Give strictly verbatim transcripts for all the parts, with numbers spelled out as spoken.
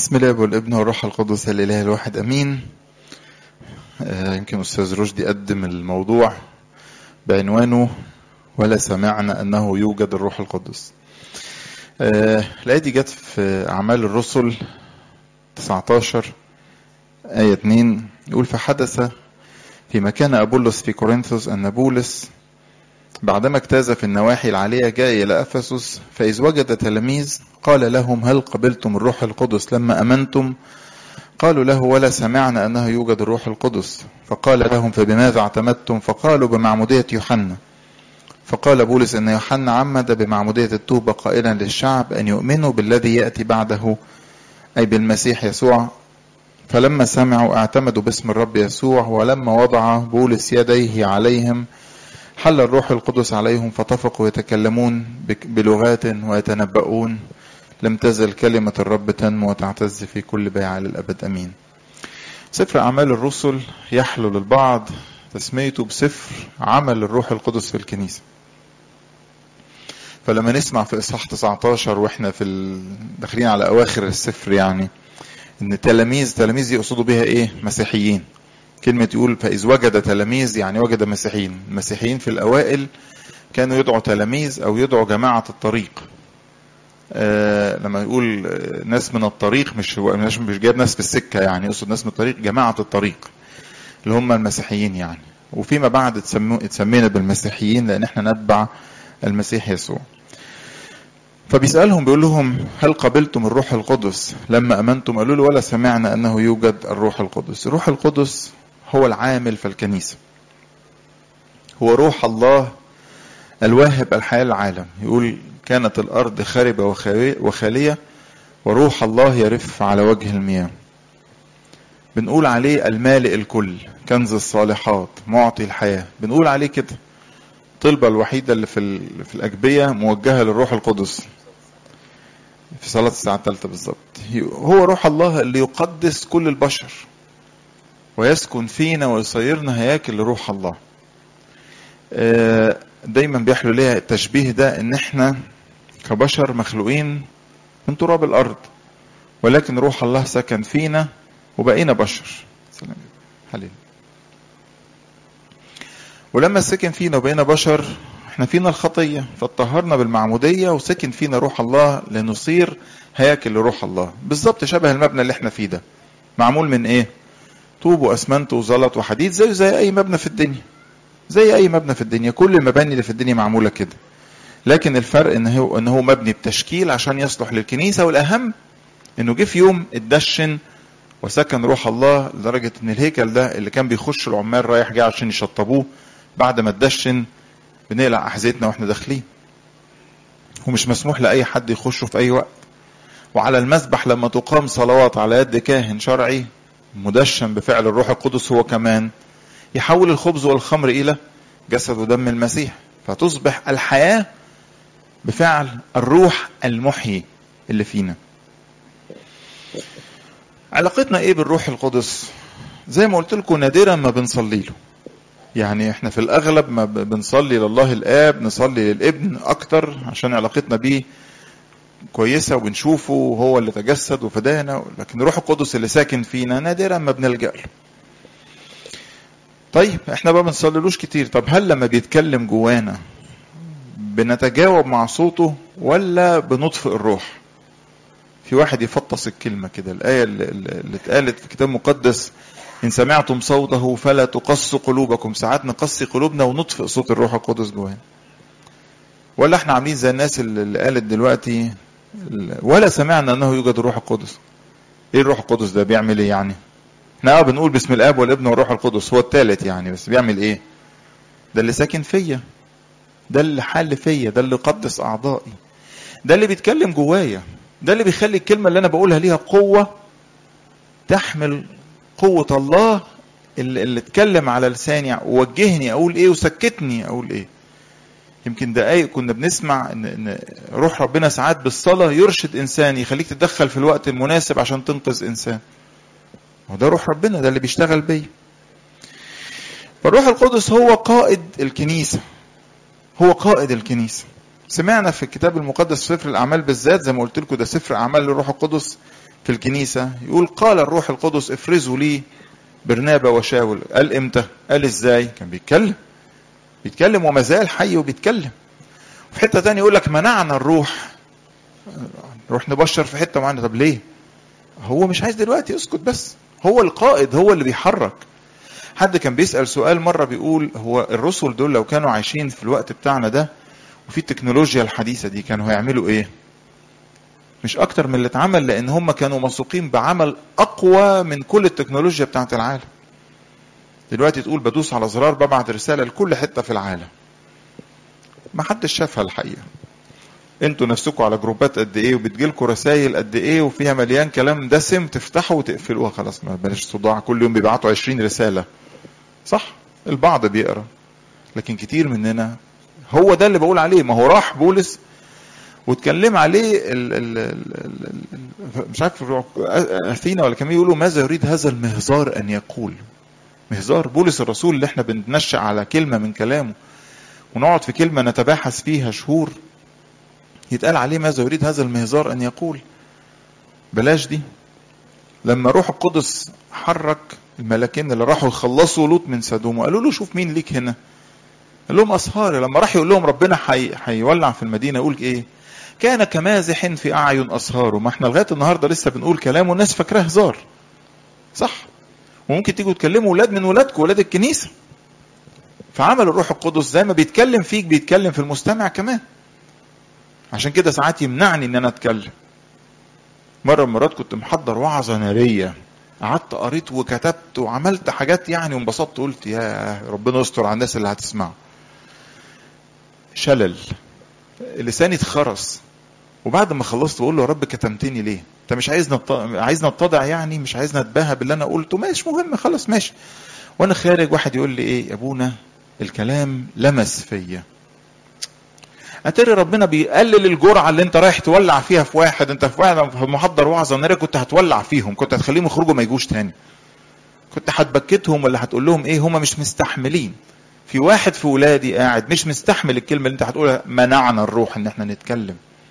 بسم الله والابن والروح القدس الاله الواحد امين. آه يمكن استاذ رشدي قدم الموضوع بعنوانه ولا سمعنا انه يوجد الروح القدس. آه الايه دي جت في اعمال الرسل تسعة عشر آية اتنين، يقول فحدث في مكان أبولس في كورنثوس أن بولس بعدما اجتاز في النواحي العالية جاء إلى أفسس، فإذ وجد تلاميذ قال لهم هل قبلتم الروح القدس لما أمنتم؟ قالوا له ولا سمعنا أنه يوجد الروح القدس. فقال لهم فبماذا اعتمدتم؟ فقالوا بمعمودية يوحنا. فقال بولس أن يوحنا عمد بمعمودية التوبة قائلا للشعب أن يؤمنوا بالذي يأتي بعده أي بالمسيح يسوع. فلما سمعوا اعتمدوا باسم الرب يسوع، ولما وضع بولس يديه عليهم حل الروح القدس عليهم، فطفقوا يتكلمون بلغات ويتنبؤون. لم تزل كلمة الرب تنمو وتعتز في كل بيعة للأبد أمين. سفر أعمال الرسل يحلو للبعض تسميته بسفر عمل الروح القدس في الكنيسة. فلما نسمع في إصحاح تسعة عشر وإحنا في داخلين على أواخر السفر يعني إن تلاميذ تلاميذ يقصدوا بها إيه؟ مسيحيين. كلمة يقول فإذ وجد تلاميذ يعني وجد مسيحيين. المسيحيين في الأوائل كانوا يدعوا تلاميذ أو يدعوا جماعة الطريق. آه لما يقول ناس من الطريق مش مش مش جايب ناس في السكة، يعني يقصد ناس من الطريق، جماعة الطريق اللي هم المسيحيين يعني. وفيما بعد اتسمينا بالمسيحيين لأن احنا نتبع المسيح يسوع. فبيسألهم بيقول لهم هل قبلتم الروح القدس لما أمنتم؟ قالوا له ولا سمعنا أنه يوجد الروح القدس. الروح القدس هو العامل في الكنيسة، هو روح الله الواهب الحياة العالم. يقول كانت الأرض خاربة وخالية وروح الله يرف على وجه المياه. بنقول عليه المالئ الكل، كنز الصالحات، معطي الحياة. بنقول عليه كده. الطلبة الوحيدة اللي في, في الأجبية موجهة للروح القدس في صلاة الساعة الثالثة بالظبط. هو روح الله اللي يقدس كل البشر ويسكن فينا ويصيرنا هياكل لروح الله. دايما بيحلو ليها التشبيه ده ان احنا كبشر مخلوقين من تراب الارض، ولكن روح الله سكن فينا وبقينا بشر. سلام حليل. ولما سكن فينا وبقينا بشر احنا فينا الخطية فاتطهرنا بالمعمودية وسكن فينا روح الله لنصير هياكل لروح الله. بالظبط شبه المبنى اللي احنا فيه ده، معمول من ايه؟ طوب واسمنت وزلط وحديد، زي زي اي مبنى في الدنيا. زي اي مبنى في الدنيا، كل المباني اللي في الدنيا معمولة كده. لكن الفرق ان هو ان هو مبني بتشكيل عشان يصلح للكنيسة، والاهم انه جه في يوم اتدشن وسكن روح الله لدرجة ان الهيكل ده اللي كان بيخش العمال رايح جاي عشان يشطبوه بعد ما اتدشن بنقلع احذيتنا واحنا داخلين، ومش مسموح لاي حد يخشه في اي وقت. وعلى المذبح لما تقام صلوات على يد كاهن شرعي مدشن بفعل الروح القدس هو كمان يحول الخبز والخمر الى جسد ودم المسيح، فتصبح الحياة بفعل الروح المحيي اللي فينا. علاقتنا ايه بالروح القدس؟ زي ما قلت لكم نادرا ما بنصلي له، يعني احنا في الاغلب ما بنصلي لله الاب، نصلي للابن اكتر عشان علاقتنا بيه كويسة وبنشوفه وهو اللي تجسد وفدانا، لكن الروح القدس اللي ساكن فينا نادرا ما بنلجأ له. طيب احنا بقى بنصليلوش كتير. طب هل لما بيتكلم جوانا بنتجاوب مع صوته ولا بنطفئ الروح؟ في واحد يفطس الكلمة كده، الآية اللي اتقالت في كتاب مقدس إن سمعتم صوته فلا تقصوا قلوبكم. ساعات نقصي قلوبنا ونطفئ صوت الروح القدس جوانا. ولا احنا عاملين زي الناس اللي قالت دلوقتي ولا سمعنا أنه يوجد الروح القدس. ايه الروح القدس ده بيعمل ايه يعني؟ احنا اه بنقول باسم الاب والابن والروح القدس، هو الثالث يعني، بس بيعمل ايه؟ ده اللي ساكن فيا، ده اللي حل فيا، ده اللي قدس اعضائي، ده اللي بيتكلم جوايا، ده اللي بيخلي الكلمة اللي انا بقولها ليها قوة تحمل قوة الله اللي, اللي اتكلم على لساني ووجهني اقول ايه وسكتني اقول ايه. يمكن دقايق كنا بنسمع ان, إن روح ربنا ساعات بالصلاة يرشد انسان، يخليك تتدخل في الوقت المناسب عشان تنقذ انسان. وده روح ربنا، ده اللي بيشتغل بيه. فالروح القدس هو قائد الكنيسة، هو قائد الكنيسة. سمعنا في الكتاب المقدس سفر الأعمال بالذات، زي ما قلت لكم ده سفر أعمال للروح القدس، في الكنيسة يقول قال الروح القدس افرزوا لي برنابا وشاول. قال امتى؟ قال ازاي؟ كان بيتكلم بيتكلم وما زال حي وبيتكلم. في حتة تانية يقول لك منعنا الروح، نروح نبشر في حتة معينة. طب ليه؟ هو مش عايز دلوقتي، اسكت بس، هو القائد، هو اللي بيحرك. حد كان بيسأل سؤال مرة بيقول هو الرسل دول لو كانوا عايشين في الوقت بتاعنا ده وفي التكنولوجيا الحديثة دي كانوا هيعملوا ايه؟ مش اكتر من اللي اتعمل، لان هم كانوا موثوقين بعمل اقوى من كل التكنولوجيا بتاعت العالم. دلوقتي تقول بدوس على زرار ببعت رسالة لكل حتة في العالم، ما حدش شافها الحقيقة. انتوا نفسكوا على جروبات قد ايه وبتجيلكوا رسائل قد ايه وفيها مليان كلام دسم، تفتحوا وتقفلوها خلاص، ما بلاش صداع. كل يوم بيبعتوا عشرين رسالة، صح؟ البعض بيقرأ، لكن كتير مننا هو ده اللي بقول عليه. ما هو راح بولس واتكلم عليه ال ال ال ال مش عارف اثينا ولا كمان، يقولوا ماذا يريد هذا المهزار ان يقول. مهزار بولس الرسول اللي احنا بنتنشأ على كلمة من كلامه ونقعد في كلمة نتباحث فيها شهور، يتقال عليه ماذا يريد هذا المهزار ان يقول. بلاش دي. لما روح القدس حرك الملاكين اللي راحوا يخلصوا لوط من سدوم وقالوا له شوف مين ليك هنا، قال لهم أصهاري. لما راح يقول لهم ربنا هيولع في المدينة يقول ايه؟ كان كمازح في أعين أصهاره. ما احنا لغاية النهاردة لسه بنقول كلام والناس فاكراه هزار، صح؟ وممكن تيجوا تكلموا ولاد من ولادكم ولاد الكنيسة. فعمل الروح القدس زي ما بيتكلم فيك بيتكلم في المستمع كمان. عشان كده ساعات يمنعني ان انا اتكلم. مرة من مرات كنت محضر وعظة نارية، قعدت قريت وكتبت وعملت حاجات يعني وانبسطت، قلت يا ربنا يستر على الناس اللي هتسمعه. شلل، لساني اتخرس. وبعد ما خلصت بقول له يا رب كتمتني ليه؟ انت مش عايزنا عايزنا نتضع يعني؟ مش عايزنا نتباهى باللي انا قلته؟ ماشي مهم، خلاص ماشي. وانا خارج واحد يقول لي ايه يا ابونا الكلام لمس فيا. اتري ربنا بيقلل الجرعه اللي انت رايح تولع فيها في واحد. انت في واحد محضر وعظه ناريه كنت هتولع فيهم، كنت هتخليهم يخرجوا ما يجوش تاني، كنت هتبكتهم ولا هتقول لهم ايه؟ هم مش مستحملين. في واحد في ولادي قاعد مش مستحمل الكلمه اللي انت هتقولها. منعنا الروح ان احنا نتكلم.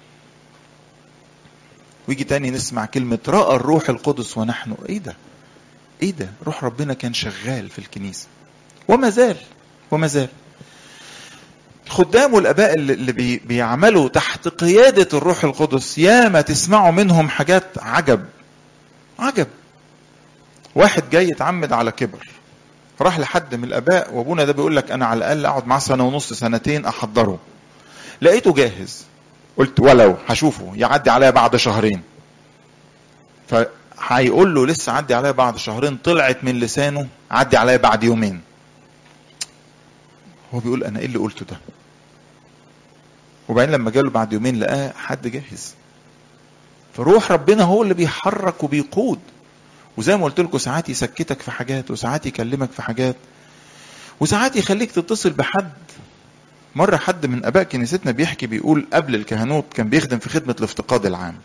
ويجي تاني نسمع كلمه راى الروح القدس ونحن. ايه ده؟ ايه ده؟ روح ربنا كان شغال في الكنيسه وما زال وما زال. الخدام والاباء اللي بي بيعملوا تحت قيادة الروح القدس ياما تسمعوا منهم حاجات عجب عجب. واحد جاي يتعمد على كبر، راح لحد من الاباء وابونا ده بيقول لك انا على الاقل اقعد معاه سنة ونص سنتين احضره. لقيته جاهز، قلت ولو هشوفه يعدي عليا بعد شهرين. فهيقول له لسه عدي عليا بعد شهرين، طلعت من لسانه عدي عليا بعد يومين. هو بيقول انا ايه اللي قلته ده؟ وبعدين لما جاله بعد يومين لقاه حد جاهز. فروح ربنا هو اللي بيحرك وبيقود. وزي ما قلت لكم ساعات يسكتك في حاجات وساعات يكلمك في حاجات وساعات يخليك تتصل بحد. مرة حد من اباء كنيستنا بيحكي بيقول قبل الكهنوت كان بيخدم في خدمة الافتقاد العام.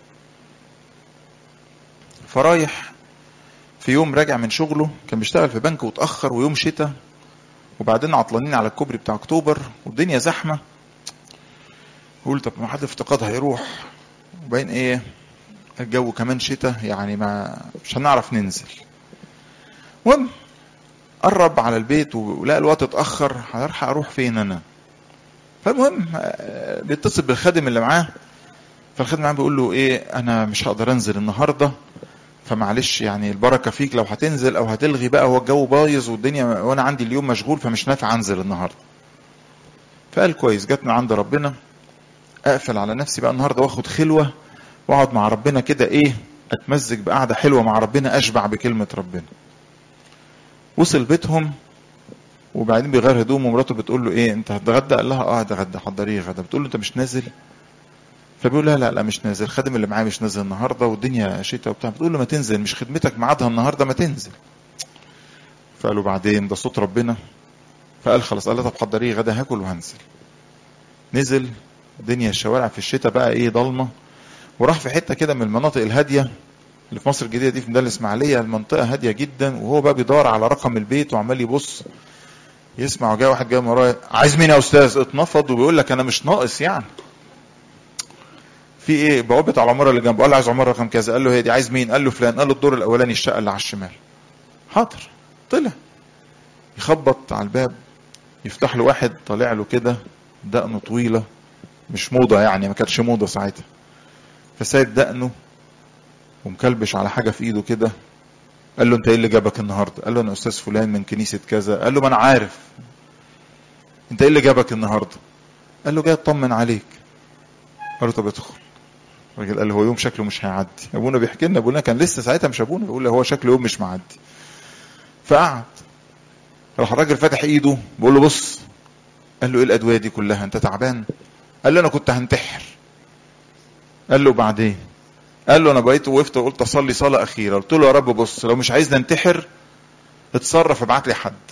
فرايح في يوم راجع من شغله، كان بيشتغل في بنك وتأخر ويوم شتاء وبعدين عطلانين على الكوبري بتاع اكتوبر والدنيا زحمة. قول طب ما حد افتقاد هيروح وبين ايه الجو كمان شتاء يعني ما مش هنعرف ننزل. المهم قرب على البيت ولقى الوقت اتأخر، هلحق اروح فين انا؟ فالمهم بيتصل بالخادم اللي معاه. فالخادم معاه بيقول له ايه انا مش هقدر انزل النهارده، فمعلش يعني البركه فيك لو هتنزل او هتلغي بقى، هو الجو بايظ والدنيا وانا عندي اليوم مشغول فمش نافع انزل النهارده. فقال كويس، جت من عند ربنا، اقفل على نفسي بقى النهارده واخد خلوه واقعد مع ربنا كده، ايه اتمزج بقعده حلوه مع ربنا، اشبع بكلمه ربنا. وصل بيتهم وبعدين بيغير هدومه ومراته بتقول له ايه انت هتتغدى؟ قال لها اه هتغدى، حضريه غدا. بتقول له انت مش نازل؟ فبيقول لها لا لا مش نازل، الخادم اللي معايا مش نازل النهارده والدنيا شتاء وبتاع. بتقول له ما تنزل، مش خدمتك ميعادها النهارده، ما تنزل. فقالوا بعدين ده صوت ربنا. فقال خلاص. قال لها طب حضريه غدا هاكل وهنزل. نزل، الدنيا الشوارع في الشتاء بقى ايه ضلمه، وراح في حته كده من المناطق الهاديه اللي في مصر الجديده دي، في ميدان الاسماعيليه، المنطقه هاديه جدا. وهو بقى بيدور على رقم البيت وعمال يبص، يسمع وجاي واحد جاي من وراه عايز مين يا استاذ؟ اتنفض وبيقول لك انا مش ناقص يعني. في ايه بوابه على العماره اللي جنبه، قال له عايز عماره رقم كذا، قال له هي دي، عايز مين؟ قال له فلان، قال له الدور الاولاني الشقه اللي على الشمال. حاضر. طلع يخبط على الباب، يفتح له واحد طالع له كده دقنه طويله، مش موضه يعني، ما كانتش موضه ساعتها، فسايب دقنه ومكلبش على حاجه في ايده كده. قال له انت ايه اللي جابك النهارده؟ قال له انا استاذ فلان من كنيسه كذا. قال له ما انا عارف، انت ايه اللي جابك النهارده؟ قال له جاي اطمن عليك. قال له طب ادخل. الراجل قال له هو يوم شكله مش هيعدي، ابونا بيحكي لنا، ابونا كان لسه ساعتها مش ابونا، بيقول له هو شكله يوم مش معدي. فقعد، راح الراجل فاتح ايده بيقول له بص. قال له ايه الادويه دي كلها، انت تعبان؟ قال له انا كنت هنتحر. قال له بعدين؟ قال له انا بقيت وقفت وقلت اصلي صلاه اخيره، قلت له يا رب بص لو مش عايزني انتحر اتصرف ابعت لي حد.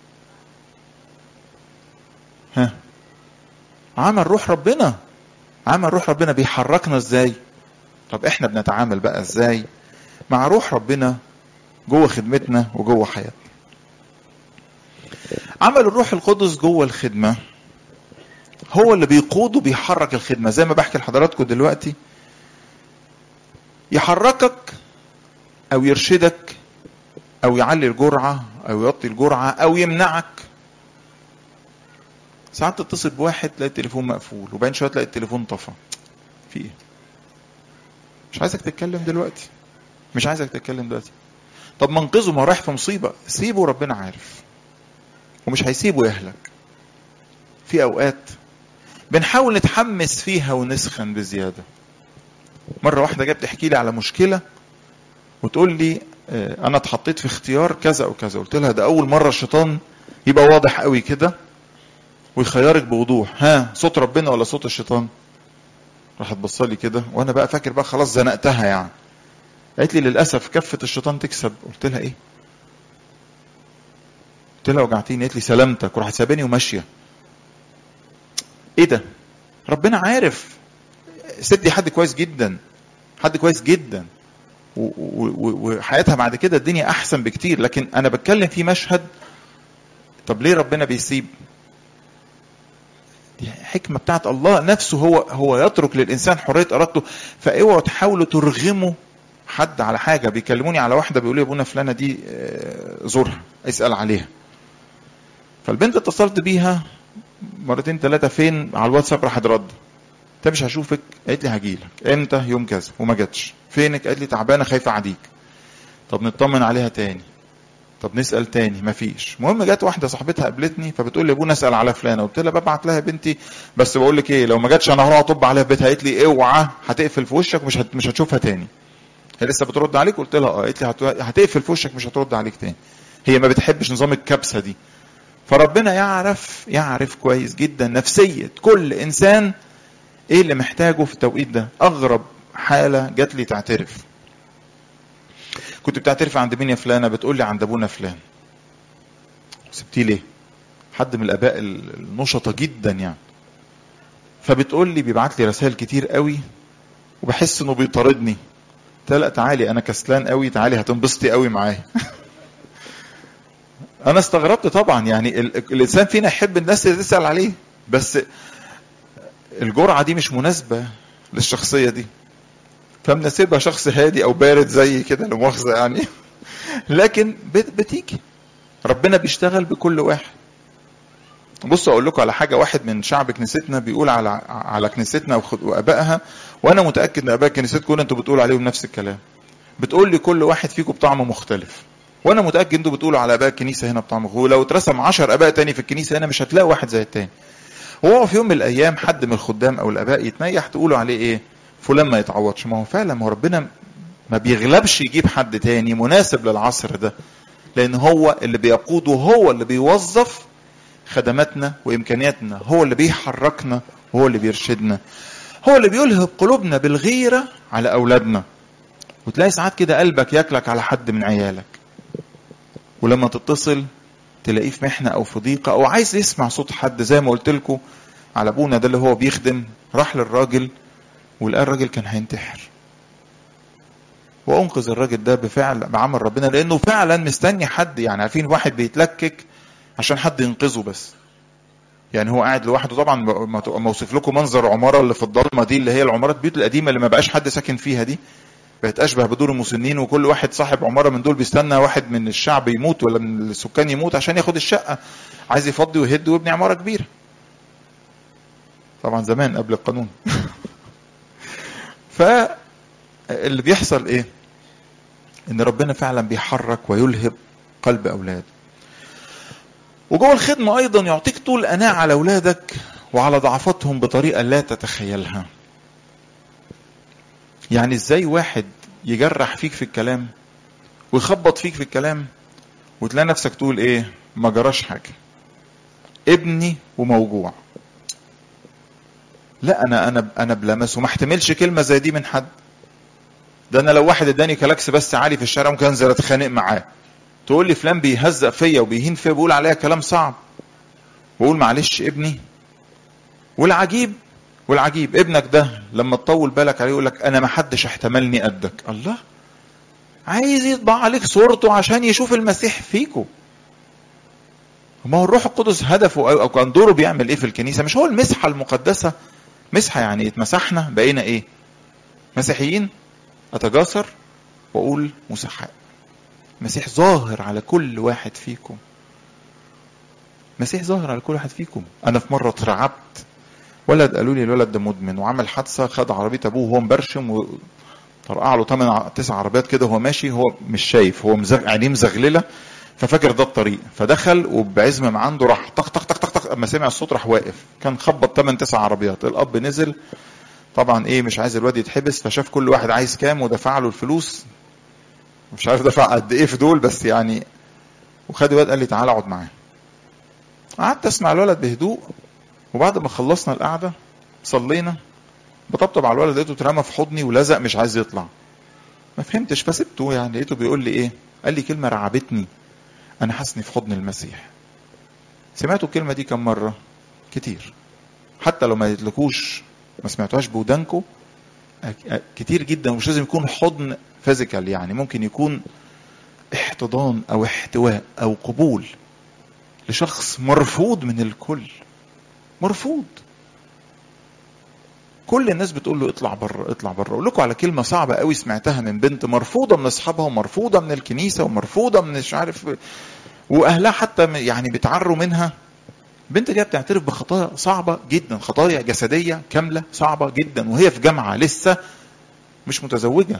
ها، عمل روح ربنا، عمل روح ربنا بيحركنا ازاي. طب احنا بنتعامل بقى ازاي مع روح ربنا جوه خدمتنا وجوه حياتنا؟ عمل الروح القدس جوه الخدمه هو اللي بيقود وبيحرك الخدمه، زي ما بحكي لحضراتكم دلوقتي، يحركك او يرشدك او يعلي الجرعه او يوطي الجرعه او يمنعك. ساعات تتصل بواحد تلاقي التليفون مقفول، وبعدين شويه تلاقي التليفون طفى. في ايه؟ مش عايزك تتكلم دلوقتي، مش عايزك تتكلم دلوقتي. طب ما انقذه، ما رايح في مصيبه، سيبه، ربنا عارف ومش هيسيبه يهلك. في اوقات بنحاول نتحمس فيها ونسخن بزياده. مره واحده جت تحكي لي على مشكله وتقول لي اه انا اتحطيت في اختيار كذا او كذا. قلت لها ده اول مره الشيطان يبقى واضح قوي كده ويخيرك بوضوح، ها صوت ربنا ولا صوت الشيطان؟ راحت بصلي كده وانا بقى فاكر بقى خلاص زنقتها يعني. قالت لي للاسف كفه الشيطان تكسب. قلت لها ايه؟ قلت لها وجعتيني. قالت لي سلامتك، وراحت ساباني وماشيه. ايه ده؟ ربنا عارف. ست دي حد كويس جدا، حد كويس جدا، وحياتها بعد كده الدنيا احسن بكتير، لكن انا بتكلم في مشهد. طب ليه ربنا بيسيب؟ دي حكمه بتاعت الله نفسه، هو هو يترك للانسان حريه ارادته. فاوعوا تحاولوا ترغموا حد على حاجه. بيكلموني على واحده بيقولوا لي ابونا فلانه دي زورها، اسال عليها. فالبنت اتصلت بيها مرتين ثلاثه، فين على الواتساب، راح رد. انت مش هشوفك؟ قالت لي هجيلك. امتى؟ يوم كذا. وما جاتش. فينك؟ قالت لي تعبانه خايفه اعديك. طب نطمن عليها تاني، طب نسال تاني، مفيش. المهم جت واحده صاحبتها قابلتني فبتقول لي ابونا اسال على فلانه. قلت لها ببعت لها يا بنتي، بس بقول لك ايه، لو ما جاتش انا هروح اطب عليها في بيتها. قالت لي اوعى، هتقفل في وشك، مش هت... مش هتشوفها تاني. هي لسه بترد عليك؟ قلت لها اه. قالت لي هت... هتقفل في وشك، مش هترد عليك تاني. هي ما بتحبش نظام الكبسه دي. فربنا يعرف يعرف كويس جدا نفسيه كل انسان ايه اللي محتاجه في التوقيت ده. اغرب حاله جات لي تعترف. كنت بتعترف عند مين يا فلانه؟ بتقول لي عند ابونا فلان. سبتيه ليه؟ حد من الاباء النشطه جدا يعني. فبتقول لي بيبعت لي رسائل كتير قوي وبحس انه بيطاردني. قلت لا تعالي، انا كسلان قوي، تعالي هتنبسطي قوي معايا. انا استغربت طبعا، يعني الانسان فينا يحب الناس اللي تسال عليه، بس الجرعه دي مش مناسبه للشخصيه دي. فمناسبها شخص هادي او بارد زي كده، لا مؤاخذه يعني. لكن بتيجي ربنا بيشتغل بكل واحد. بصوا اقول لكم على حاجه. واحد من شعب كنيستنا بيقول على على كنيستنا وابائها، وانا متاكد ان اباء كنيستكم انتوا بتقولوا عليهم نفس الكلام. بتقول لي كل واحد فيكم بطعم مختلف، وانا متاكد انتوا بتقولوا على اباء الكنيسه هنا بطعم مختلف. ولو اترسم عشر اباء تاني في الكنيسه هنا مش هتلاقي واحد زي التاني. وهو في يوم من الايام حد من الخدام او الاباء يتنيح تقولوا عليه ايه؟ فلان ما يتعوضش. ما هو فعلا، ما هو ربنا ما بيغلبش يجيب حد تاني مناسب للعصر ده، لان هو اللي بيقود وهو اللي بيوظف خدماتنا وامكانياتنا، هو اللي بيحركنا وهو اللي بيرشدنا، هو اللي بيلهب قلوبنا بالغيرة على اولادنا. وتلاقي ساعات كده قلبك ياكلك على حد من عيالك، ولما تتصل تلاقيه في محنة او في ضيقة او عايز يسمع صوت حد. زي ما قلت لكم على ابونا ده اللي هو بيخدم، راح للراجل ولقى الراجل كان هينتحر، وانقذ الراجل ده بفعل بعمل ربنا، لانه فعلا مستني حد. يعني عارفين واحد بيتلكك عشان حد ينقذه بس، يعني هو قاعد لوحده. طبعا ما اوصف لكم منظر عماره اللي في الضلمه دي، اللي هي العمارات البيوت القديمه اللي ما بقاش حد ساكن فيها دي، بقت اشبه بدور المسنين، وكل واحد صاحب عماره من دول بيستنى واحد من الشعب يموت ولا من السكان يموت عشان ياخد الشقه، عايز يفضي ويهد ويبني عماره كبيره. طبعا زمان قبل القانون. فاللي بيحصل ايه؟ ان ربنا فعلا بيحرك ويلهب قلب اولاد. وجوه الخدمه ايضا يعطيك طول اناة على اولادك وعلى ضعفاتهم بطريقه لا تتخيلها. يعني ازاي واحد يجرح فيك في الكلام ويخبط فيك في الكلام وتلاقي نفسك تقول ايه؟ ما جراش حاجه، ابني وموجوع. لا انا انا انا بلمس وما احتملش كلمه زي دي من حد. ده انا لو واحد اداني كلاكس بس عالي في الشارع ممكن انزل اتخانق معاه. تقول لي فلان بيهزق فيا وبيهين فيا بيقول عليا كلام صعب، واقول معلش ابني. والعجيب والعجيب ابنك ده لما تطول بالك عليه يقول لك انا ما حدش احتملني قدك. الله، عايز يطبع عليك صورته عشان يشوف المسيح فيكو. ما هو الروح القدس هدفه او كان دوره بيعمل ايه في الكنيسه؟ مش هو المسحه المقدسه؟ مسحه يعني اتمسحنا بقينا ايه؟ مسيحيين. اتجاسر واقول مسحاء. مسيح ظاهر على كل واحد فيكم. مسيح ظاهر على كل واحد فيكم. انا في مره اترعبت، ولد قالوا لي الولد ده مدمن وعمل حادثه، خد عربيه ابوه وهو مبرشم وطرقع له ثمان تسع عربيات كده وهو ماشي، هو مش شايف، هو مزغ... عينيه مزغلله، ففاكر ده الطريق، فدخل وبعزم ما عنده راح طق طق طق طق طق، اما سمع الصوت راح واقف، كان خبط ثمان تسع عربيات. الاب نزل طبعا ايه، مش عايز الواد يتحبس، فشاف كل واحد عايز كام ودفع له الفلوس، مش عارف دفع قد ايه في دول بس يعني، وخد الواد قال لي تعالى اقعد معاه. قعدت اسمع الولد بهدوء، وبعد ما خلصنا القعده صلينا، بطبطب على الولد لقيته اترمى في حضني ولزق مش عايز يطلع. ما فهمتش فسبته، يعني لقيته بيقول لي ايه؟ قال لي كلمه رعبتني، انا حاسني في حضن المسيح. سمعتوا الكلمه دي كم مره؟ كتير، حتى لو ما يتلكوش ما سمعتوهاش بودانكو كتير جدا. مش لازم يكون حضن فيزيكال، يعني ممكن يكون احتضان او احتواء او قبول لشخص مرفوض من الكل، مرفوض. كل الناس بتقول له اطلع بره اطلع بره. اقول لكم على كلمه صعبه قوي سمعتها من بنت مرفوضه من اصحابها ومرفوضه من الكنيسه ومرفوضه من مش عارف، واهلها حتى يعني بيتعروا منها. البنت دي بتعترف بخطايا صعبه جدا، خطايا جسديه كامله صعبه جدا، وهي في جامعه لسه مش متزوجه،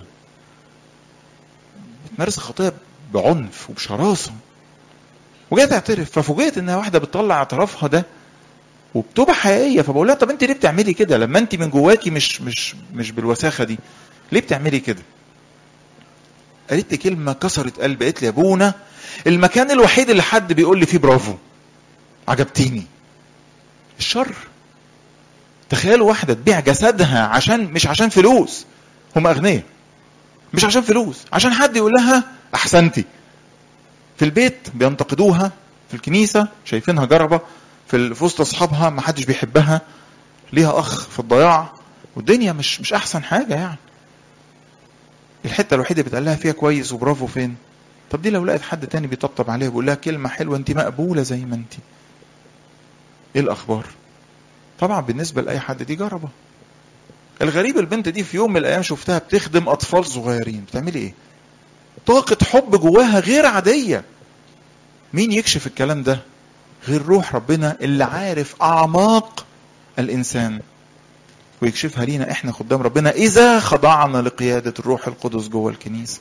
بتمارس خطايا بعنف وبشراسه، وجايه تعترف. ففوجئت انها واحده بتطلع اعترافها ده وبتبقى حقيقيه. فبقول لها طب انت ليه بتعملي كده لما انت من جواكي مش مش مش بالوساخه دي؟ ليه بتعملي كده؟ قالت لي كلمه كسرت قلبي. قالت لي يا ابونا المكان الوحيد اللي حد بيقول لي فيه برافو، عجبتيني. الشر. تخيلوا واحده تبيع جسدها عشان مش عشان فلوس، هم اغنياء، مش عشان فلوس، عشان حد يقول لها احسنتي. في البيت بينتقدوها، في الكنيسه شايفينها جربه، في وسط اصحابها ما حدش بيحبها، ليها اخ في الضياع، والدنيا مش مش احسن حاجه يعني. الحته الوحيده اللي بتقال لها فيها كويس وبرافو فين؟ طب دي لو لقيت حد تاني بيطبطب عليها بيقول لها كلمه حلوه انت مقبوله زي ما انت، ايه الاخبار؟ طبعا بالنسبه لاي حد دي جربه. الغريب البنت دي في يوم من الايام شفتها بتخدم اطفال صغيرين. بتعملي ايه؟ طاقه حب جواها غير عاديه. مين يكشف الكلام ده غير روح ربنا اللي عارف اعماق الانسان ويكشفها لينا احنا خدام ربنا اذا خضعنا لقياده الروح القدس جوه الكنيسه.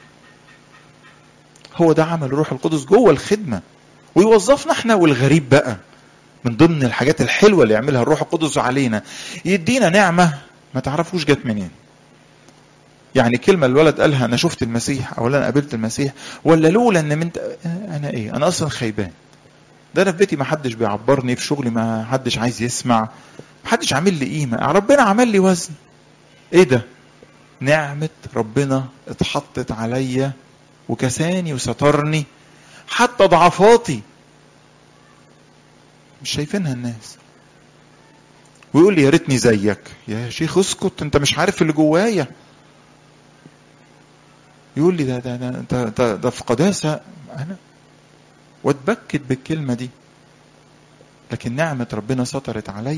هو ده عمل الروح القدس جوه الخدمه، ويوظفنا احنا. والغريب بقى من ضمن الحاجات الحلوه اللي يعملها الروح القدس علينا، يدينا نعمه ما تعرفوش جت منين. يعني كلمه الولد قالها انا شفت المسيح او انا قابلت المسيح، ولا لولا ان من انا ايه، انا اصلا خيبان، ده انا في بيتي ما حدش بيعبرني، في شغلي ما حدش عايز يسمع، ما حدش عامل لي قيمه، ربنا عمل لي وزن. ايه ده؟ نعمه ربنا اتحطت عليا وكساني وسترني حتى ضعفاتي مش شايفينها الناس. ويقول لي يا ريتني زيك. يا شيخ اسكت، انت مش عارف اللي جوايا. يقول لي ده ده ده انت ده, ده في قداسه انا، واتبكت بالكلمه دي. لكن نعمة ربنا سطرت عليا.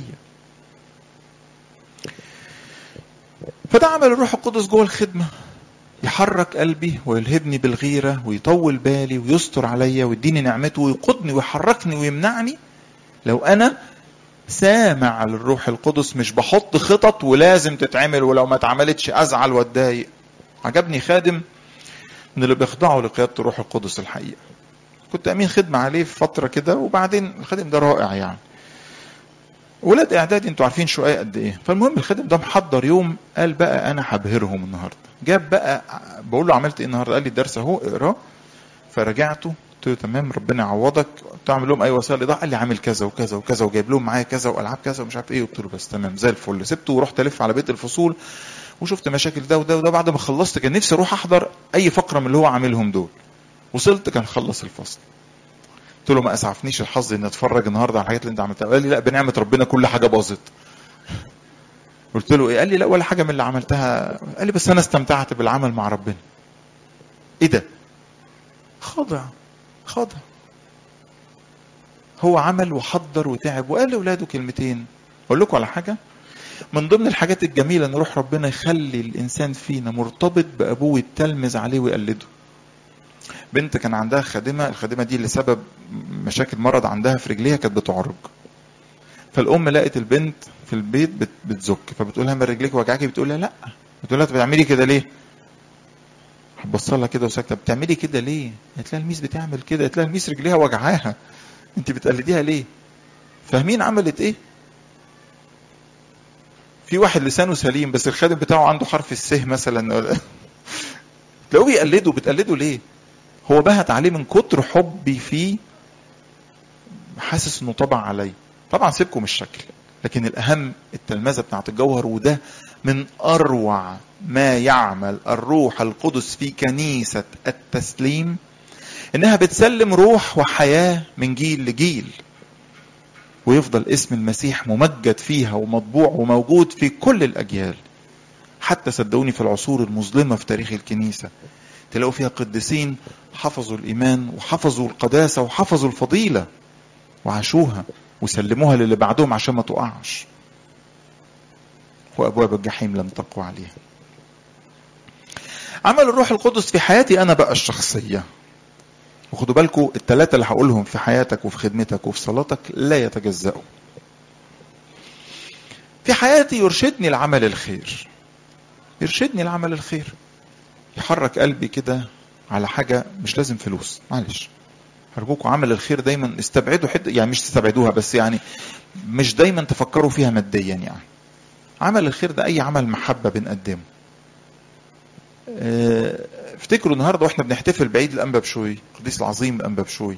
فده عمل الروح القدس جوه الخدمة، يحرك قلبي ويلهبني بالغيرة ويطول بالي ويستر عليا ويديني نعمته ويقودني ويحركني ويمنعني لو أنا سامع للروح القدس، مش بحط خطط ولازم تتعمل ولو ما اتعملتش أزعل واتضايق. عجبني خادم من اللي بيخضعوا لقيادة الروح القدس الحقيقة، كنت أمين خدمة عليه في فترة كده، وبعدين الخادم ده رائع يعني، ولاد اعدادي انتوا عارفين شويه قد ايه. فالمهم الخادم ده محضر يوم، قال بقى انا هبهرهم النهارده. جاب بقى، بقول له عملت ايه النهارده؟ قال لي الدرس اهو اقراه. فرجعته قلت له تمام ربنا يعوضك، تعمل لهم اي وسائل ايضاح؟ قال لي عامل كذا وكذا وكذا وجايب لهم معايا كذا والعاب كذا ومش عارف ايه. قلت له بس تمام زي الفل. سبته ورحت الف على بيت الفصول وشفت مشاكل ده وده وده. بعد ما خلصت كان نفسي اروح احضر اي فقره من اللي هو عاملهم دول. وصلت كان خلص الفصل. قلت له ما اسعفنيش الحظ ان اتفرج النهارده على الحاجات اللي انت عملتها. قال لي لا بنعمه ربنا كل حاجه باظت. قلت له ايه؟ قال لي لا ولا حاجه من اللي عملتها. قال لي بس انا استمتعت بالعمل مع ربنا. ايه ده؟ خاضع خاضع. هو عمل وحضر وتعب وقال لاولاده كلمتين. اقول لكم على حاجه، من ضمن الحاجات الجميله ان روح ربنا يخلي الانسان فينا مرتبط بابوه ويتلمذ عليه ويقلده. بنت كان عندها خادمه، الخادمه دي لسبب مشاكل مرض عندها في رجليها كانت بتعرج. فالام لقت البنت في البيت بتزك، فبتقول لها من رجليك وجعاكي؟ بتقول لها لا. بتقول لها بتعملي كده ليه؟ هتبص لها كده وساكته. بتعملي كده ليه؟ قالت لها الميس بتعمل كده. قالت لها الميس رجليها وجعاها، انت بتقلديها ليه؟ فاهمين عملت ايه؟ في واحد لسانه سليم بس الخادم بتاعه عنده حرف السه مثلا، تلاقوه بيقلده. بتقلده ليه؟ هو بهت عليه من كتر حبي فيه، حاسس انه طبع عليه. طبعا سيبكم الشكل، لكن الاهم التلمذه بتاعت الجوهر. وده من اروع ما يعمل الروح القدس في كنيسه التسليم، انها بتسلم روح وحياه من جيل لجيل، ويفضل اسم المسيح ممجد فيها ومطبوع وموجود في كل الاجيال. حتى صدقوني في العصور المظلمه في تاريخ الكنيسه تلاقوا فيها قديسين حفظوا الايمان وحفظوا القداسه وحفظوا الفضيله وعاشوها وسلموها للي بعدهم عشان ما تقعش، وابواب الجحيم لم تقوى عليها. عمل الروح القدس في حياتي انا بقى الشخصيه، وخدوا بالكم الثلاثه اللي هقولهم في حياتك وفي خدمتك وفي صلاتك لا يتجزأوا. في حياتي يرشدني العمل الخير، يرشدني العمل الخير، يحرك قلبي كده على حاجه مش لازم فلوس. معلش أرجوكم عمل الخير دايما استبعدوا حد، يعني مش تستبعدوها بس يعني مش دايما تفكروا فيها ماديا. يعني عمل الخير ده أي عمل محبة بنقدمه. افتكروا النهاردة واحنا بنحتفل بعيد الأنبا بشوي، القديس العظيم الأنبا بشوي،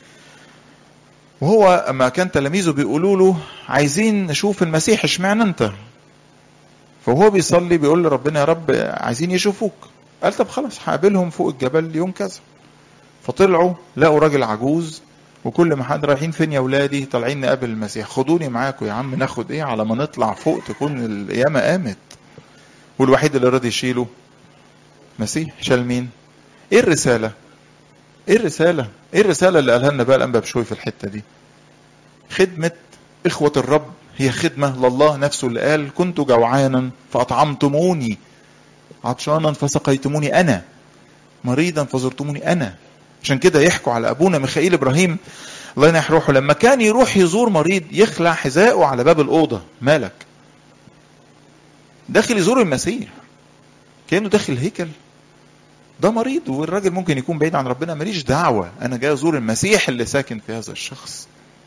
وهو أما كان تلاميذه بيقولوا له عايزين نشوف المسيح اشمعنى أنت، فهو بيصلي بيقول لربنا يا رب عايزين يشوفوك. قال طب خلاص هقابلهم فوق الجبل يوم كذا. فطلعوا لقوا راجل عجوز، وكل ما حد رايحين فين يا ولادي؟ طالعين نقابل المسيح. خدوني معاكم يا عم. ناخد ايه على ما نطلع فوق تكون القيامه قامت. والوحيد اللي راضي يشيله مسيح. شال مين؟ ايه الرساله؟ ايه الرساله؟ ايه الرساله اللي قالها لنا بقى الانبا بشوي في الحته دي؟ خدمه اخوه الرب هي خدمه لله نفسه، اللي قال كنت جوعانا فاطعمتموني، عطشانا فسقيتموني انا، مريضا فزرتموني انا. عشان كده يحكوا على ابونا ميخائيل ابراهيم الله ينح روحه، لما كان يروح يزور مريض يخلع حذائه على باب الاوضه. مالك؟ داخل يزور المسيح كانه داخل الهيكل. ده مريض والراجل ممكن يكون بعيد عن ربنا، ماليش دعوه، انا جاي ازور المسيح اللي ساكن في هذا الشخص.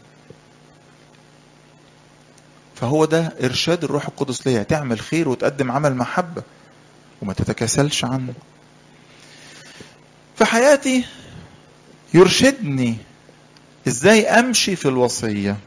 فهو ده ارشاد الروح القدس ليا، تعمل خير وتقدم عمل محبه وما تتكاسلش عنه. في حياتي يرشدني ازاي امشي في الوصيه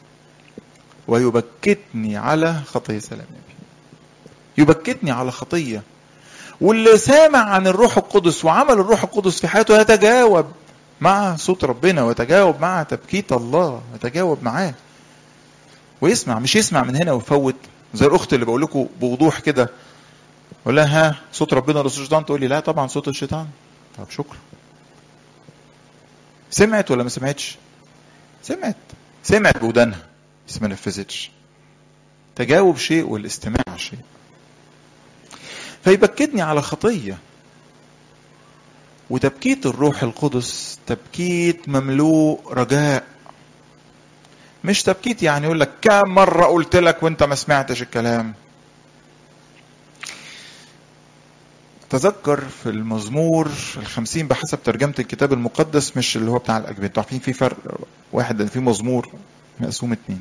ويبكتني على خطيه. سلام نبي. يبكتني على خطيه. واللي سامع عن الروح القدس وعمل الروح القدس في حياته يتجاوب مع صوت ربنا ويتجاوب مع تبكيت الله، يتجاوب معاه ويسمع، مش يسمع من هنا ويفوت. زي الاخت اللي بقول لكم بوضوح كده، اقول لها ها صوت ربنا ولا صوت الشيطان؟ تقول لي لا طبعا صوت الشيطان. طب شكرا. سمعت ولا ما سمعتش؟ سمعت. سمعت بودانها بس ما نفذتش. تجاوب شيء والاستماع شيء. فيبكتني على خطية. وتبكيت الروح القدس تبكيت مملوء رجاء، مش تبكيت يعني يقول لك كم مرة قلت لك وانت ما سمعتش الكلام. تذكر في المزمور الخمسين بحسب ترجمة الكتاب المقدس، مش اللي هو بتاع الأجبية، عارفين في فرق واحد في مزمور مقسوم اتنين.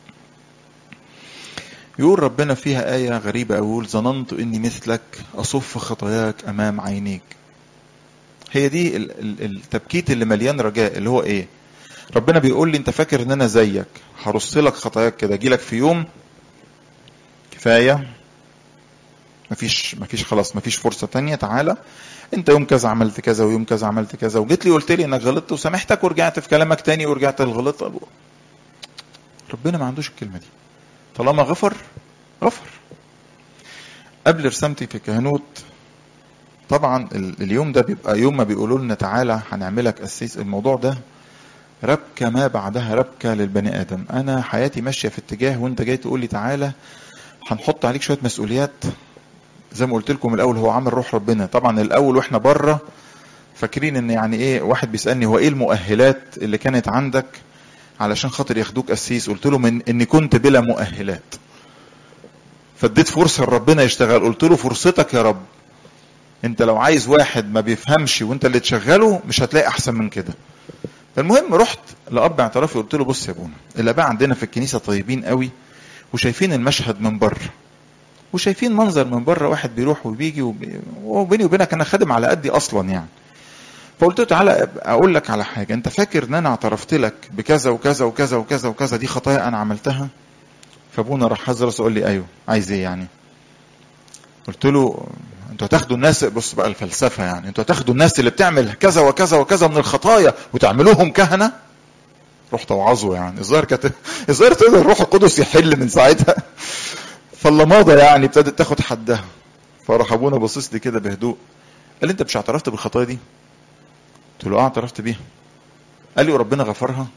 يقول ربنا فيها آية غريبة، أقول ظننت إني مثلك أصف خطاياك أمام عينيك. هي دي التبكيت اللي مليان رجاء، اللي هو إيه؟ ربنا بيقول لي أنت فاكر إن أنا زيك، هرص لك خطاياك كده، أجي لك في يوم كفاية، مفيش مفيش خلاص مفيش فرصة تانية، تعالى انت يوم كذا عملت كذا ويوم كذا عملت كذا وجيت لي قلت لي انك غلطت وسامحتك ورجعت في كلامك تاني ورجعت الغلط. ربنا ما عندوش الكلمة دي، طالما غفر غفر. قبل رسامتي في الكهنوت طبعا اليوم ده بيبقى يوم ما بيقولوا لنا تعالى هنعملك قسيس، الموضوع ده ربكة ما بعدها ربكة للبني آدم. انا حياتي ماشية في اتجاه وانت جاي تقول لي تعالى هنحط عليك شوية مسؤوليات. زي ما قلت لكم الاول هو عمل روح ربنا. طبعا الاول واحنا بره فاكرين ان يعني ايه، واحد بيسالني هو ايه المؤهلات اللي كانت عندك علشان خاطر ياخدوك قسيس؟ قلت له من اني كنت بلا مؤهلات، فاديت فرصه لربنا يشتغل. قلت له فرصتك يا رب، انت لو عايز واحد ما بيفهمش وانت اللي تشغله مش هتلاقي احسن من كده. المهم رحت لاب اعترافي قلت له بص يا ابونا، الاباء عندنا في الكنيسه طيبين قوي وشايفين المشهد من بره وشايفين منظر من بره، واحد بيروح وبيجي وبي... وبيني وبينك انا خادم على قدي اصلا يعني. فقلت له تعالى اقول لك على حاجه، انت فاكر ان انا اعترفت لك بكذا وكذا وكذا وكذا وكذا دي خطايا انا عملتها؟ فابونا راح حذر وقال لي ايوه، عايز ايه يعني؟ قلت له انتوا هتاخدوا الناس، بص بقى الفلسفه يعني، انتوا هتاخدوا الناس اللي بتعمل كذا وكذا وكذا من الخطايا وتعملوهم كهنه؟ رحت اوعظه يعني، الظاهر كانت الظاهر تقدر الروح القدس يحل من ساعتها. فاللماضه يعني ابتدت تاخد حدها. فراح ابونا باصص لي كده بهدوء قال لي انت مش اعترفت بالخطايا دي؟ قلت له اه اعترفت بيها. قال لي وربنا غفرها؟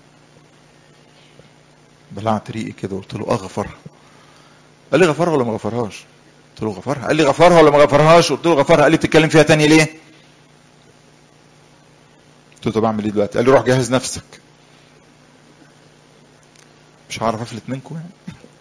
بلعت ريقي كده قلت له اه غفرها. قال لي غفرها ولا ما غفرهاش؟ قلت له غفرها. قال لي غفرها ولا ما غفرهاش؟ قلت له غفرها. قال لي بتتكلم فيها تاني ليه؟ قلت له طب اعمل ايه دلوقتي؟ قال لي روح جهز نفسك. مش هعرف افلت منكم يعني.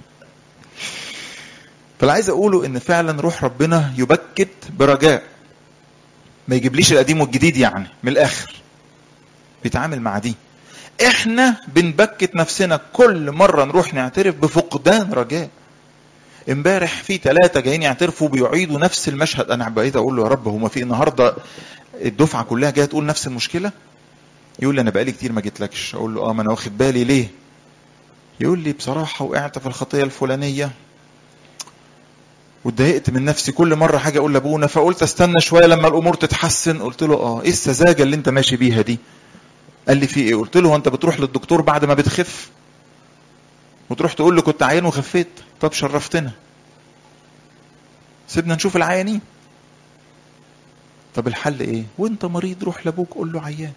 فاللي عايز اقوله ان فعلا روح ربنا يبكت برجاء، ما يجيبليش القديم والجديد يعني، من الاخر بيتعامل مع دي. احنا بنبكت نفسنا كل مرة نروح نعترف بفقدان رجاء. امبارح في ثلاثة جايين يعترفوا بيعيدوا نفس المشهد. انا بقيت اقول له يا رب هما في النهاردة الدفعة كلها جاية تقول نفس المشكلة؟ يقول لي انا بقالي كتير ما جيتلكش. اقول له اه ما انا واخد بالي. ليه؟ يقول لي بصراحة وقعت في الخطية الفلانية واتضايقت من نفسي، كل مرة حاجة اقول لابونا فقلت استنى شوية لما الامور تتحسن. قلت له اه ايه السذاجة اللي انت ماشي بيها دي؟ قال لي في ايه؟ قلت له انت بتروح للدكتور بعد ما بتخف وتروح تقول له كنت عيان وخفيت؟ طب شرفتنا، سيبنا نشوف العيانين. طب الحل ايه؟ وانت مريض روح لابوك قول له عيان.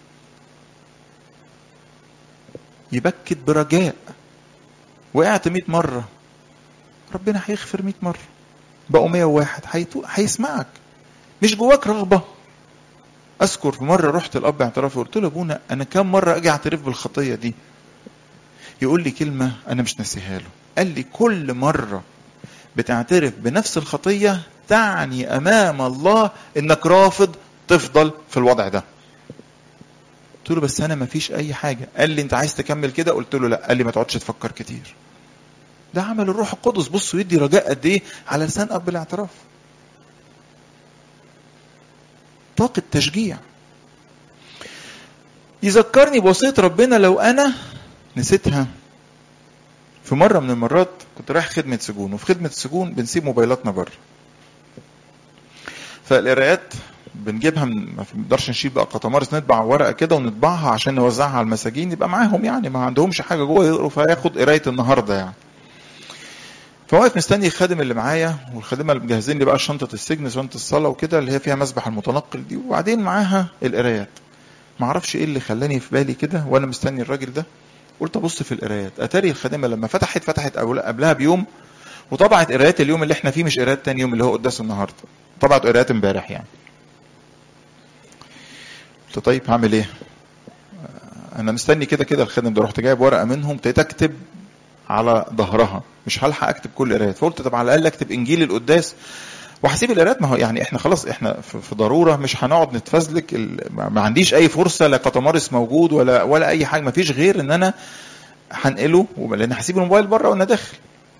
يبكت برجاء. وقعت مئة مرة ربنا هيغفر مئة مرة، بقوا مئة وواحد هيسمعك، مش جواك رغبة. اذكر في مرة رحت الاب اعترافي قلت له ابونا انا كم مرة اجي اعترف بالخطية دي؟ يقول لي كلمة انا مش ناسيها له، قال لي كل مرة بتعترف بنفس الخطية تعني امام الله انك رافض تفضل في الوضع ده. قلت له بس انا ما فيش اي حاجة. قال لي انت عايز تكمل كده؟ قلت له لا. قال لي ما تقعدش تفكر كتير. ده عمل الروح القدس. بصوا يدي رجاء قد ايه على لسان اب الاعتراف، طاقة تشجيع. يذكرني بوصية ربنا لو انا نسيتها. في مرة من المرات كنت رايح خدمة سجون، وفي خدمة السجون بنسيب موبايلاتنا بره، فالقرايات بنجيبها، ما بنقدرش نشيل بقى قطمارس، نطبع ورقة كده ونطبعها عشان نوزعها على المساجين يبقى معاهم يعني، ما عندهمش حاجة جوه يقروا فياخد قراية النهاردة يعني. فواقف مستني الخادم اللي معايا، والخادمة اللي مجهزين لي بقى شنطة السجن، شنطة الصلاة وكده اللي هي فيها مسبح المتنقل دي، وبعدين معاها القرايات. ما اعرفش ايه اللي خلاني في بالي كده وانا مستني الراجل ده، قلت ابص في القرايات، اتاري الخادمه لما فتحت فتحت قبلها بيوم وطبعت قرايات اليوم اللي احنا فيه، مش قرايات تاني يوم اللي هو قداس النهارده، طبعت قرايات امبارح يعني. قلت طيب هعمل ايه؟ انا مستني كده كده الخادم ده، رحت جايب ورقه منهم ابتديت اكتب على ظهرها، مش هلحق اكتب كل قرايات، فقلت طب على الاقل اكتب انجيل القداس وهسيب القرايات، ما هو يعني احنا خلاص احنا في ضروره، مش هنقعد نتفزلك، ما عنديش اي فرصه، لا قطمارس موجود ولا ولا اي حاجه، ما فيش غير ان انا هنقله، لان هسيب الموبايل بره وانا داخل.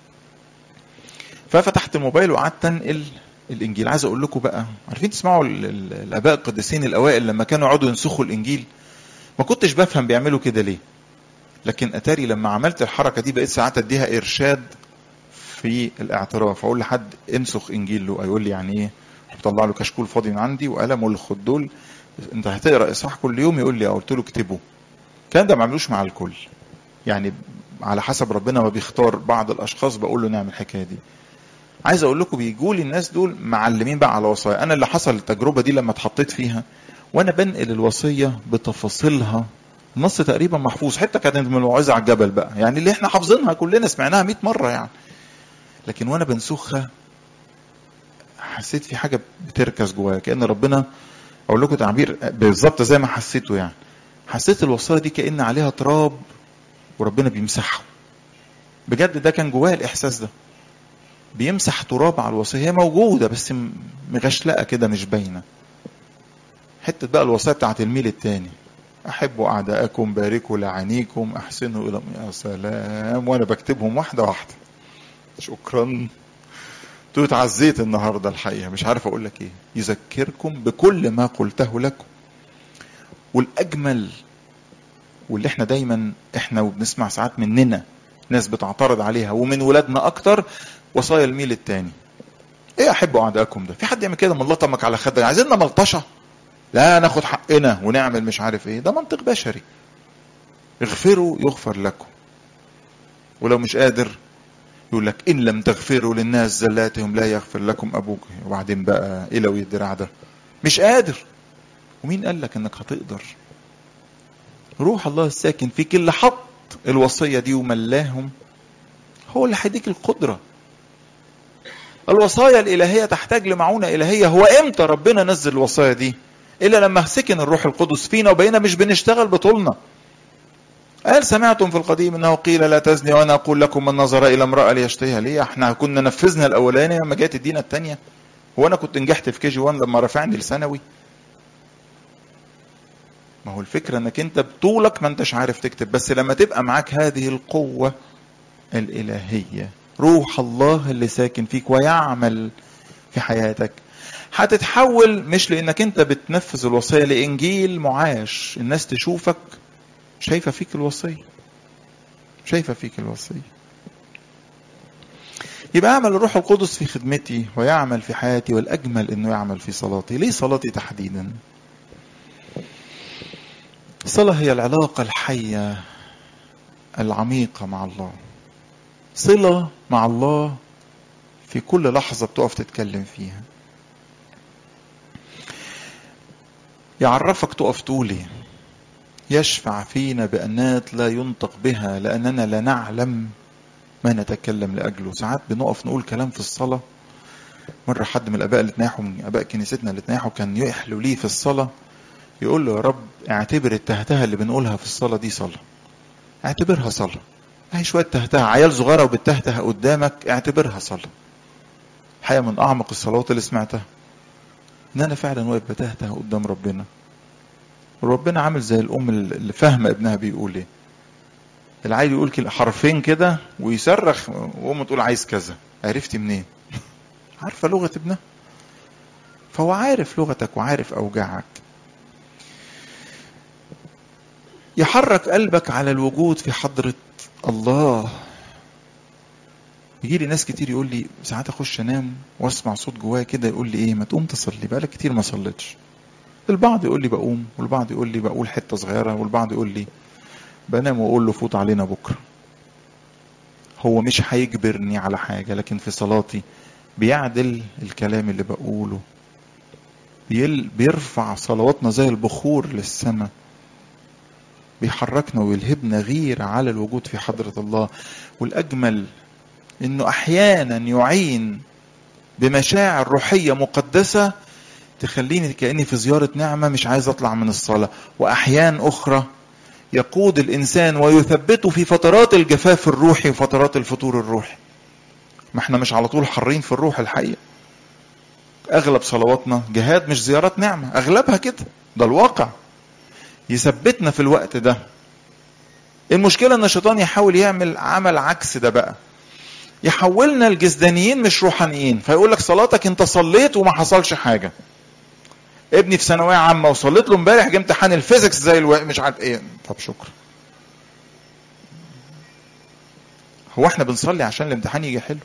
ففتحت الموبايل وقعدت انقل الانجيل. عايز اقول لكم بقى، عارفين تسمعوا الاباء القديسين الاوائل لما كانوا يقعدوا ينسخوا الانجيل، ما كنتش بفهم بيعملوا كده ليه، لكن اتاري لما عملت الحركه دي بقيت ساعات اديها ارشاد في الاعتراف، اقول لحد انسخ انجيل له، يقول لي يعني ايه؟ بطلع له كشكول فاضي من عندي وقلم، اقول له خد دول انت هتقرا اصحاح كل يوم، يقول لي قلت له اكتبه. كان ده ما عملوش مع الكل يعني، على حسب ربنا ما بيختار بعض الاشخاص بقول له نعمل الحكايه دي. عايز اقول لكم بيجوا لي الناس دول معلمين بقى على وصايا. انا اللي حصل التجربه دي لما اتحطيت فيها وانا بنقل الوصيه بتفاصيلها، نص تقريبا محفوظ، حته كانت من الموعظه على الجبل بقى يعني اللي احنا حافظينها كلنا سمعناها مئة مره يعني، لكن وانا بنسخها حسيت في حاجه بتركز جوايا، كأن ربنا، اقول لكم تعبير بالظبط زي ما حسيته يعني، حسيت الوصايا دي كأن عليها تراب وربنا بيمسحه. بجد ده كان جوايا الاحساس ده، بيمسح تراب على الوصيه، هي موجوده بس مغشلقه كده مش باينه. حته بقى الوصيه بتاعت الميل التاني، احبوا اعداءكم، باركوا لعانيكم، احسنوا الى، يا سلام، وانا بكتبهم واحده واحده. شكرا، تو اتعزيت النهارده الحقيقه، مش عارف اقول لك ايه. يذكركم بكل ما قلته لكم. والاجمل واللي احنا دايما احنا وبنسمع ساعات مننا ناس بتعترض عليها ومن ولادنا اكتر، وصايا الميل التاني. ايه احبوا اعداءكم ده؟ في حد يعمل كده؟ من لطمك على خدك عايزيننا ملطشه؟ لا ناخد حقنا ونعمل مش عارف ايه، ده منطق بشري. اغفروا يغفر لكم، ولو مش قادر يقول لك ان لم تغفروا للناس زلاتهم لا يغفر لكم ابوك. وبعدين بقى ايه لو الدراع ده مش قادر؟ ومين قال لك انك هتقدر؟ روح الله الساكن فيك اللي حط الوصيه دي وملاهم هو اللي هيديك القدره. الوصايا الالهيه تحتاج لمعونه الهيه. هو امتى ربنا نزل الوصايا دي؟ الا لما سكن الروح القدس فينا وبقينا مش بنشتغل بطولنا. قال سمعتم في القديم انه قيل لا تزني، وانا اقول لكم من نظر الى امراه ليشتهيها. ليه؟ احنا كنا نفذنا الاولانيه لما جت الدينا الثانيه. هو انا كنت نجحت في كي جي واحد لما رفعني لثانوي؟ ما هو الفكره انك انت بطولك ما انتش عارف تكتب، بس لما تبقى معاك هذه القوه الالهيه، روح الله اللي ساكن فيك ويعمل في حياتك، هتتحول مش لانك انت بتنفذ الوصيه، لانجيل معاش، الناس تشوفك شايفه فيك الوصيه، شايفه فيك الوصيه. يبقى اعمل الروح القدس في خدمتي ويعمل في حياتي، والاجمل انه يعمل في صلاتي. ليه صلاتي تحديدا؟ الصلاه هي العلاقه الحيه العميقه مع الله، صله مع الله في كل لحظه بتقف تتكلم فيها. يعرفك تقف تقولي، يشفع فينا بأنات لا ينطق بها لأننا لا نعلم ما نتكلم لأجله. ساعات بنقف نقول كلام في الصلاة. مرة حد من الآباء اللي تناحوا، من آباء كنيستنا اللي تناحوا، كان يحلو ليه في الصلاة يقول له يا رب اعتبر التهتها اللي بنقولها في الصلاة دي صلاة، اعتبرها صلاة. هاي شوية تهتها، عيال صغيرة وبتهتها قدامك، اعتبرها صلاة. حقيقة من أعمق الصلوات اللي سمعتها إن أنا فعلا واقف بتهتها قدام ربنا، وربنا عامل زي الأم اللي فاهمة ابنها بيقول إيه. العيل يقول كده حرفين كده ويصرخ، وأمه تقول عايز كذا. عرفتي منين؟ عارفة لغة ابنها، فهو عارف لغتك وعارف أوجاعك. يحرك قلبك على الوجود في حضرة الله. يجي لي ناس كتير يقول لي ساعات اخش انام واسمع صوت جوايا كده يقول لي ايه، ما تقوم تصلي، بقالك كتير ما صليتش. البعض يقول لي بقوم، والبعض يقول لي بقول حتة صغيرة، والبعض يقول لي بنام واقول له فوت علينا بكرة. هو مش هيجبرني على حاجة، لكن في صلاتي بيعدل الكلام اللي بقوله، بيرفع صلواتنا زي البخور للسماء. بيحركنا ويلهبنا غيرة على الوجود في حضرة الله. والأجمل إنه أحيانا يعين بمشاعر روحية مقدسة تخليني كأني في زيارة نعمة مش عايز أطلع من الصلاة. وأحيان أخرى يقود الإنسان ويثبته في فترات الجفاف الروحي وفترات الفتور الروحي. ما احنا مش على طول حرين في الروح الحقيقة. أغلب صلواتنا جهاد مش زيارات نعمة، أغلبها كده، ده الواقع. يثبتنا في الوقت ده. المشكلة ان الشيطان يحاول يعمل عمل عكس ده بقى، يحولنا الجسدانيين مش روحانيين. فيقول لك صلاتك انت صليت وما حصلش حاجة. ابني في ثانوية عامة وصليت له امبارح جه امتحان الفيزيكس زي الو... مش عارف ايه. طب شكرا. هو احنا بنصلي عشان الامتحان يجي حلو؟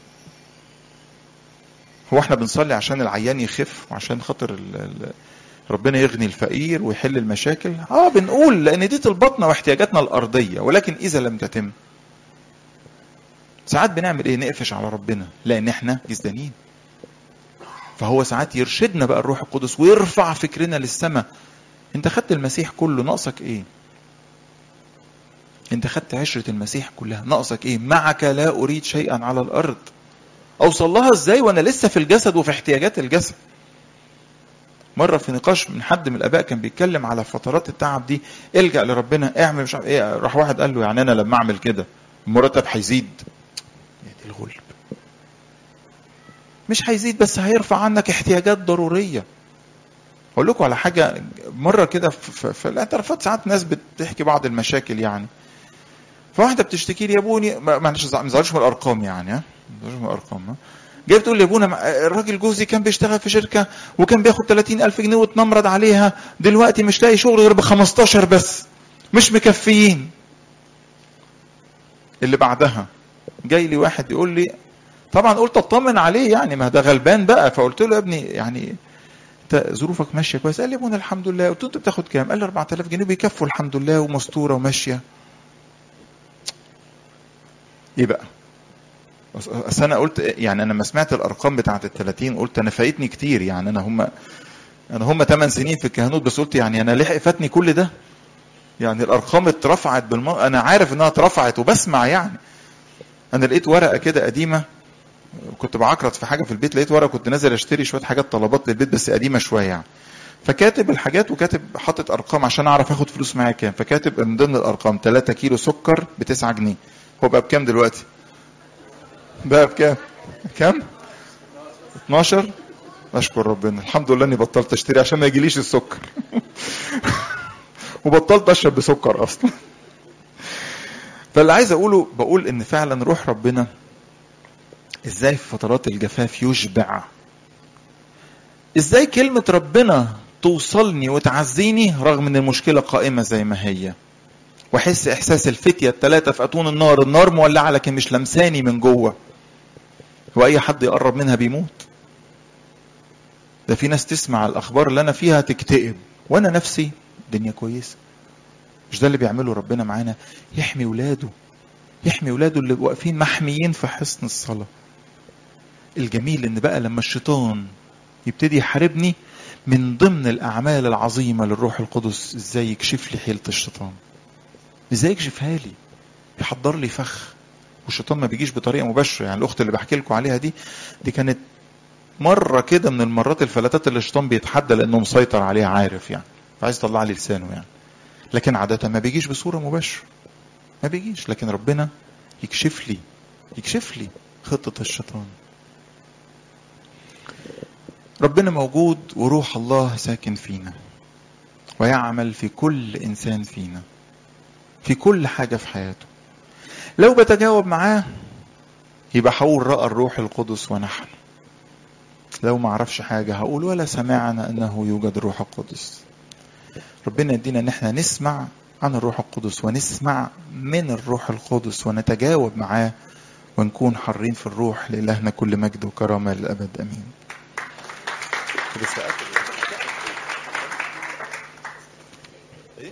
هو احنا بنصلي عشان العيان يخف وعشان خاطر ال... ال... ربنا يغني الفقير ويحل المشاكل؟ اه بنقول لان دي طلباتنا واحتياجاتنا الارضية، ولكن اذا لم تتم ساعات بنعمل ايه؟ نقفش على ربنا لان احنا جسدانيين. فهو ساعات يرشدنا بقى الروح القدس ويرفع فكرنا للسماء. انت خدت المسيح كله، ناقصك ايه؟ انت خدت عشرة المسيح كلها، ناقصك ايه؟ معك لا اريد شيئا على الارض. اوصل لها ازاي وانا لسه في الجسد وفي احتياجات الجسد؟ مرة في نقاش من حد من الاباء كان بيتكلم على فترات التعب دي، الجأ لربنا، اعمل مش عارف ايه. راح واحد قال له يعني انا لما اعمل كده المرتب هيزيد؟ يا دي الغلب. مش هيزيد بس هيرفع عنك احتياجات ضرورية. اقول لكم على حاجة. مرة كده في, في الاعترافات ساعات ناس بتحكي بعض المشاكل يعني. فواحدة بتشتكي لي يا ابوني، معلش ما نزعلش من الارقام يعني، ها ما نزعلش من الارقام، ها جاي بتقول لي يا ابونا الراجل جوزي كان بيشتغل في شركة وكان بياخد ثلاثين ألف جنيه واتنمرض عليها، دلوقتي مش لاقي شغل غير ب خمستاشر بس، مش مكفيين. اللي بعدها جاي لي واحد يقول لي، طبعا قلت اطمن عليه يعني ما ده غلبان بقى، فقلت له يا ابني يعني انت ظروفك ماشيه كويس؟ قال لي يا ابونا الحمد لله. قلت له انت بتاخد كام؟ قال لي أربعة آلاف جنيه بيكفوا الحمد لله ومستوره وماشيه. ايه بقى؟ بس انا قلت يعني انا لما سمعت الارقام بتاعه ال ثلاثين قلت انا فايتني كتير يعني. انا هم انا هم ثمان سنين في الكهنوت بس قلت يعني انا لحق فاتني كل ده يعني. الارقام اترفعت بالم... انا عارف انها اترفعت وبسمع يعني. انا لقيت ورقه كده قديمه، كنت بعكرت في حاجه في البيت، لقيت ورقه كنت نازل اشتري شويه حاجات طلبات للبيت بس قديمه شويه يعني. فكاتب الحاجات وكاتب حاطط ارقام عشان اعرف اخد فلوس معايا كام. فكاتب من ضمن الارقام ثلاثة كيلو سكر ب تسعة جنيه. هو بقى بكام دلوقتي؟ بقى بكام؟ كام؟ اتناشر. اشكر ربنا الحمد لله اني بطلت اشتري عشان ما يجيليش السكر. وبطلت اشرب بسكر اصلا. فاللي عايز اقوله بقول ان فعلا روح ربنا ازاي في فترات الجفاف يشبع. ازاي كلمة ربنا توصلني وتعزيني رغم ان المشكلة قائمة زي ما هي. واحس احساس الفتية الثلاثة في اتون النار، النار مولعة لكن مش لمساني من جوه. واي حد يقرب منها بيموت. ده في ناس تسمع الاخبار اللي انا فيها تكتئب، وانا نفسي دنيا كويسة. مش ده اللي بيعمله ربنا معانا؟ يحمي ولاده، يحمي ولاده اللي واقفين محميين في حصن الصلاة. الجميل ان بقى لما الشيطان يبتدي يحاربني، من ضمن الاعمال العظيمة للروح القدس ازاي يكشف لي حيلة الشيطان، ازاي يكشفها لي، يحضر لي فخ. والشيطان ما بيجيش بطريقة مباشرة يعني. الاخت اللي بحكي لكم عليها دي دي كانت مرة كده من المرات الفلاتات اللي الشيطان بيتحدى لانه مسيطر عليها عارف يعني، فعايز يطلع لي لسانه يعني. لكن عادة ما بيجيش بصورة مباشرة، ما بيجيش. لكن ربنا يكشف لي يكشف لي خطة الشيطان. ربنا موجود وروح الله ساكن فينا ويعمل في كل إنسان فينا في كل حاجة في حياته. لو بتجاوب معاه يبقى هقول رأى الروح القدس ونحن. لو ما عرفش حاجة هقول ولا سمعنا أنه يوجد روح القدس. ربنا يدينا ان احنا نسمع عن الروح القدس ونسمع من الروح القدس ونتجاوب معاه ونكون حرين في الروح. لإلهنا كل مجد وكرامة للأبد. أمين.